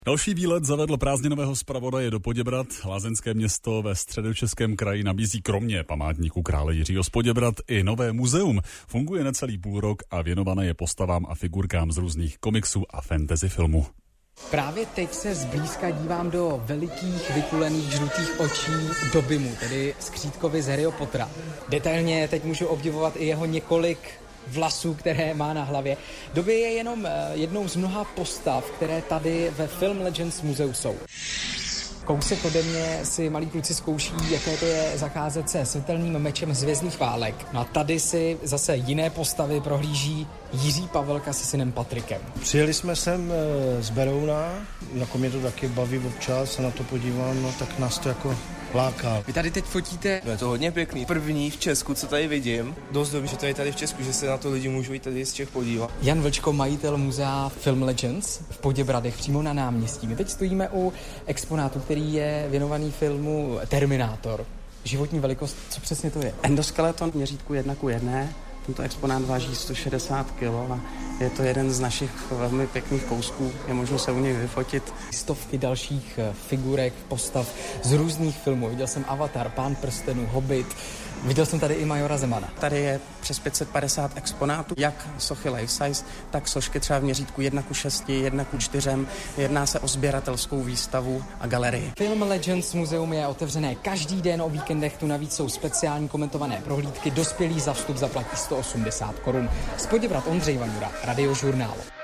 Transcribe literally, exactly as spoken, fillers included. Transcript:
Další výlet zavedl prázdninového zpravodaje do Poděbrad. Lázeňské město ve Středočeském kraji nabízí kromě památníku krále Jiřího z Poděbrad i nové muzeum. Funguje necelý půl rok a věnované je postavám a figurkám z různých komiksů a fantasy filmů. Právě teď se zblízka dívám do velikých vykulených žlutých očí Dobimu, tedy skřítkovi z Harryho Pottera. Detailně teď můžu obdivovat i jeho několik vlasů, které má na hlavě. Dobby je jenom jednou z mnoha postav, které tady ve Film Legends muzeu jsou. Kousek ode mě si malí kluci zkouší, jaké to je zacházet se světelným mečem z Hvězdných válek. No a tady si zase jiné postavy prohlíží Jiří Pavelka se synem Patrikem. Přijeli jsme sem z Berouna, jako mě to taky baví občas, se na to podívám, no tak nás to jako láká. Vy tady teď fotíte? No je to hodně pěkný. První v Česku, co tady vidím. Dost dobrý, že to je tady v Česku, že se na to lidi můžou jít tady z Čech podívat. Jan Vlčko, majitel muzea Film Legends v Poděbradech, přímo na náměstí. My teď stojíme u exponátu, který je věnovaný filmu Terminátor. Životní velikost, co přesně to je? Endoskeleton v měřítku jedna ku jedné. Tento exponát váží sto šedesát kilo a je to jeden z našich velmi pěkných kousků. Je možno se u něj vyfotit. Stovky dalších figurek, postav z různých filmů. Viděl jsem Avatar, Pán prstenů, Hobbit. Viděl jsem tady i Majora Zemana. Tady je přes pět set padesát exponátů, jak sochy life size, tak sošky třeba v měřítku jedna ku šesti, jedna ku čtyřem. Jedná se o sběratelskou výstavu a galerii. Film Legends muzeum je otevřené každý den, o víkendech tu navíc jsou speciální komentované prohlídky. Dospělí za vstup zaplatí sto osmdesát korun. Z Poděbrad Ondřej Vanjura, Radiožurnál.